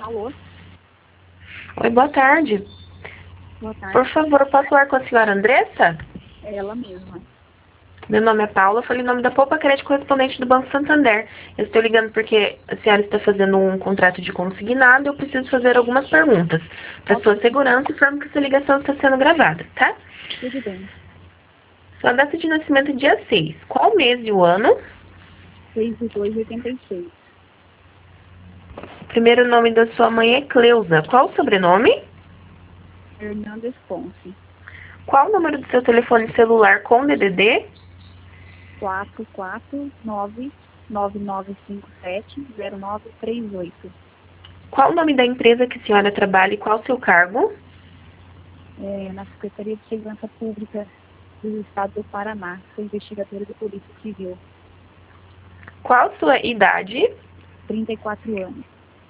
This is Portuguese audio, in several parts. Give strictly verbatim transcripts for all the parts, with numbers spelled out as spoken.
Alô? Oi, boa tarde. Boa tarde. Por favor, posso falar com a senhora Andressa? É ela mesma. Meu nome é Paula, falei em nome da Poupa Crédito, correspondente do Banco Santander. Eu estou ligando porque a senhora está fazendo um contrato de consignado e eu preciso fazer algumas perguntas. Para Ok. sua segurança, informo que essa ligação está sendo gravada, tá? Tudo bem. Sua data de nascimento é dia seis. Qual mês e o ano? seis de dois de oitenta e seis. Primeiro nome da sua mãe é Cleusa. Qual o sobrenome? Hernandes Ponce. Qual o número do seu telefone celular com D D D? quatro quatro nove nove nove cinco sete zero nove três oito. Qual o nome da empresa que a senhora trabalha e qual o seu cargo? É, na Secretaria de Segurança Pública do Estado do Paraná. Sou investigadora de Polícia Civil. Qual a sua idade? trinta e quatro anos.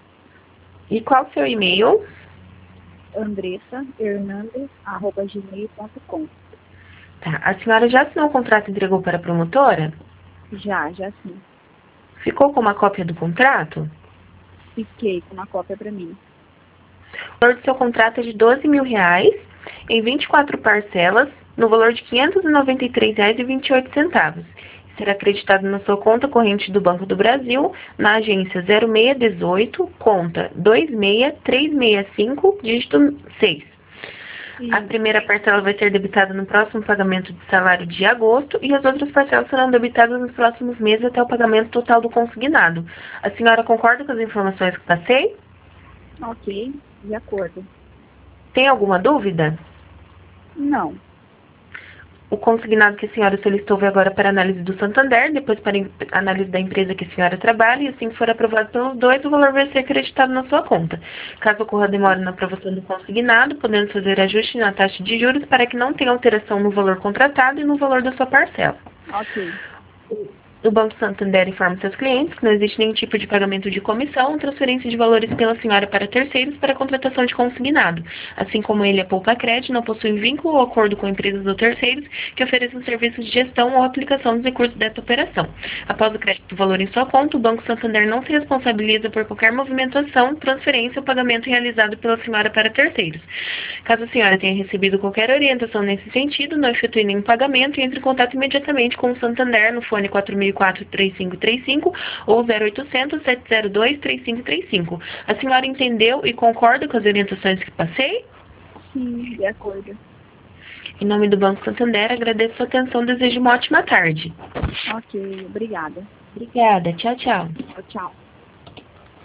E qual o seu e-mail? Andressa Hernandes, arroba gmail ponto com. Tá. A senhora já assinou o contrato e entregou para a promotora? Já, já sim. Ficou com uma cópia do contrato? Fiquei com uma cópia para mim. O valor do seu contrato é de doze mil reais, em vinte e quatro parcelas, no valor de quinhentos e noventa e três reais e vinte e oito centavos. Será acreditado na sua conta corrente do Banco do Brasil, na agência zero seis dezoito, conta dois seis três seis cinco, dígito seis. A primeira parcela vai ser debitada no próximo pagamento de salário de agosto e as outras parcelas serão debitadas nos próximos meses até o pagamento total do consignado. A senhora concorda com as informações que passei? Ok, de acordo. Tem alguma dúvida? Não. O consignado que a senhora solicitou vai agora para análise do Santander, depois para a análise da empresa que a senhora trabalha, e assim que for aprovado pelos dois, o valor vai ser acreditado na sua conta. Caso ocorra demora na aprovação do consignado, podemos fazer ajuste na taxa de juros para que não tenha alteração no valor contratado e no valor da sua parcela. Ok. O Banco Santander informa seus clientes que não existe nenhum tipo de pagamento de comissão ou transferência de valores pela senhora para terceiros para a contratação de consignado. Assim como ele, a Poupa Crédito, não possui vínculo ou acordo com empresas ou terceiros que ofereçam serviços de gestão ou aplicação dos recursos desta operação. Após o crédito do valor em sua conta, o Banco Santander não se responsabiliza por qualquer movimentação, transferência ou pagamento realizado pela senhora para terceiros. Caso a senhora tenha recebido qualquer orientação nesse sentido, não efetue nenhum pagamento e entre em contato imediatamente com o Santander no fone quatro mil e quatro, três cinco três cinco ou zero oitocentos, sete zero dois, três cinco três cinco. A senhora entendeu e concorda com as orientações que passei? Sim, de acordo. Em nome do Banco Santander, agradeço sua atenção e desejo uma ótima tarde. Ok, obrigada. Obrigada. Tchau, tchau. Tchau, tchau.